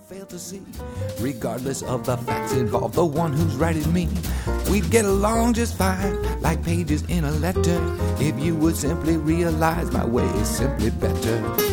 fail to see. Regardless of the facts involved, the one who's right is me. We'd get along just fine, like pages in a letter, if you would simply realize my way is simply better.